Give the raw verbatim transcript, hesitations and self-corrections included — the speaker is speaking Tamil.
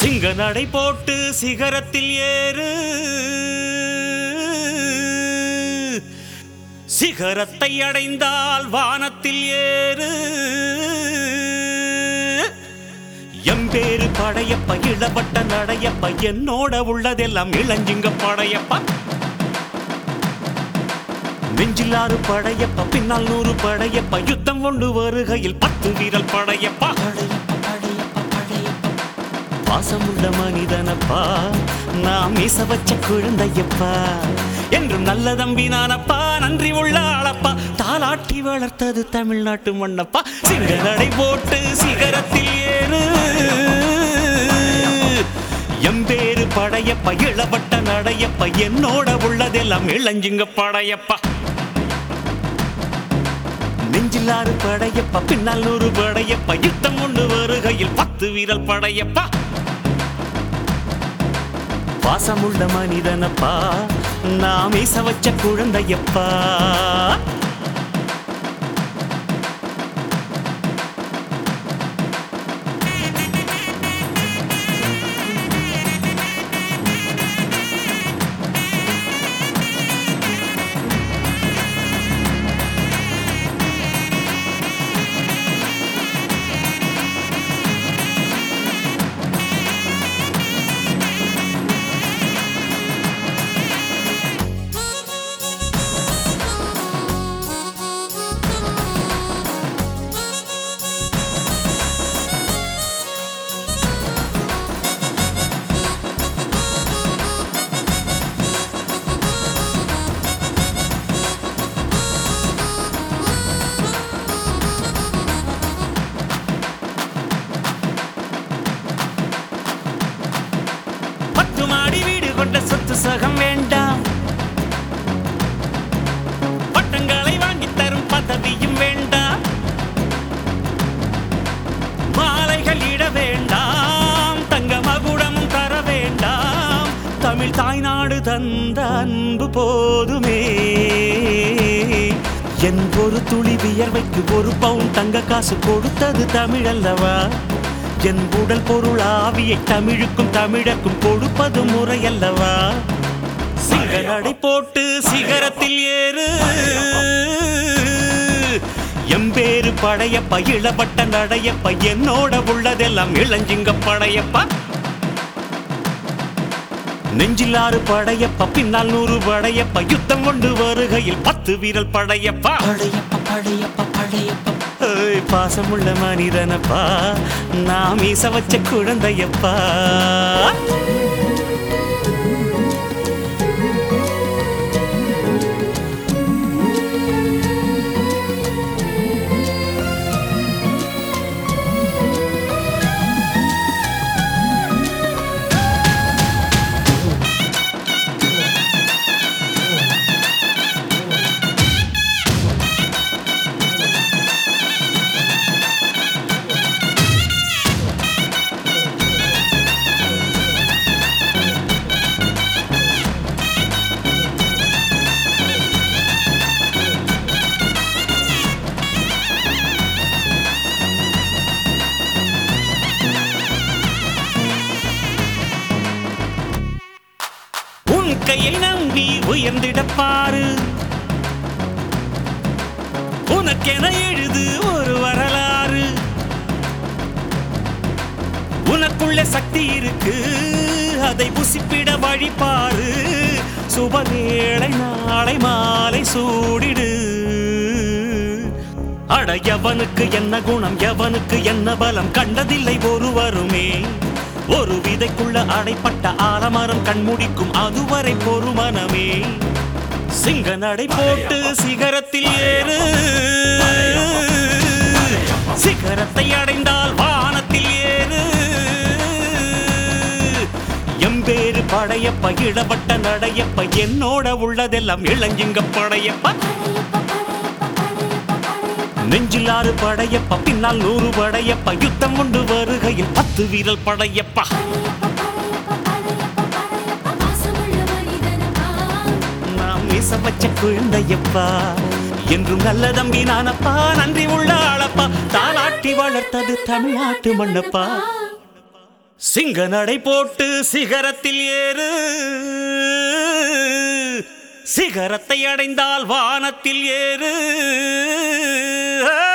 சிங்க நடை போட்டு சிகரத்தில் ஏறு, சிகரத்தை அடைந்தால் வானத்தில் ஏறு. எம்பேரு படையப்ப இளவட்ட நடையப்ப, என்னோட உள்ளதெல்லாம் இளஞ்சிங்க படையப்பா. நெஞ்சிலாறு படையப்ப, பின்னால் நூறு படையப்ப, யுத்தம் கொண்டு வருகையில் பத்து வீரல் படையப்பா. பாசமுள்ள மனிதனப்பா, நாம் மீச வச்ச குழந்தையப்பா, என்றும் நல்ல தம்பி நானப்பா, நன்றி உள்ள ஆளப்பா, தாலாட்டி வளர்த்தது தமிழ்நாட்டு மண்ணப்பா. சிங்க நடை போட்டு சிகரத்தில் ஏறு, எம்பேரு படையப்ப இளவட்ட நடையப்ப, என்னோட உள்ளதெல்லாம் இளஞ்சிங்க படையப்பா. நெஞ்சிலாறு படையப்ப, பின்னால் நூறு படையப்ப, யுத்தம் கொண்டு வருகையில் பத்து வீரல் படையப்பா. பாசமுள்ள மனிதனப்பா, நாம் மீச வச்ச குழந்தையப்பா. மாடி வீடு கொண்ட சொத்து சகம் வேண்டாம், பட்டங்களை வாங்கி தரும் பதவியும் வேண்டாம், மாலைகள் இட வேண்டாம், தங்க மகுடமும் தர வேண்டாம், தமிழ் தாய்நாடு தந்த அன்பு போதுமே. என் ஒரு துளி வியர்வைக்கு ஒரு பவுன் தங்க காசு கொடுத்தது தமிழ் அல்லவா. என் உடல் பொருள் ஆவியை தமிழுக்கும் தமிழக்கும் கொடுப்பது முறையல்லவா. சிங்க நடை போட்டு சிகரத்தில் ஏறு, எம்பேரு படையப்ப இளவட்ட நடையப்ப, என்னோட உள்ளதெல்லாம் இளஞ்சிங்க படையப்பா. நெஞ்சிலாறு படையப்ப, பின்னால் நூறு படையப்ப, யுத்தம் கொண்டு வருகையில் பத்து வீரல் படையப்பா. படையப்ப படையப்ப படையப்ப, பாசமுள்ள மனிதனப்பா, நாம் மீச வச்ச குழந்தையப்பா. கையை நம்பி உயர்ந்திட பாரு, உனக்கென எழுது ஒரு வரலாறு. உனக்குள்ள சக்தி இருக்கு, அதை புசிப்பிட வழிபாரு. சுபவேளை நாளை மாலை சூடிடு. அட எவனுக்கு என்ன குணம், எவனுக்கு என்ன பலம், கண்டதில்லை ஒருவருமே. ஒரு விதைக்குள்ள அடைப்பட்ட ஆலமரம் கண்முடிக்கும் அதுவரை பொறுமனமே. சிங்க நடை போட்டு சிகரத்தில் ஏறு, சிகரத்தை அடைந்தால் வானத்தில் ஏறு. எம்பேரு படையப்ப இளவட்ட நடையப்ப, என்னோட உள்ளதெல்லாம் இளஞ்சிங்க படையப்பா. நெஞ்சிலாறு படையப்ப, பின்னால் நூறு படையப்ப, யுத்தம் கொண்டு வருகையில் பத்து வீரல் படையப்பா. நாம் மீச வச்ச குழந்தையப்பா, என்றும் நல்ல தம்பி நானப்பா, நன்றி உள்ள ஆளப்பா, தாலாட்டி வளர்த்தது தமிழ்நாட்டு மண்ணப்பா. சிங்க நடை போட்டு சிகரத்தில் ஏறு, சிகரத்தை அடைந்தால் வானத்தில் ஏறு.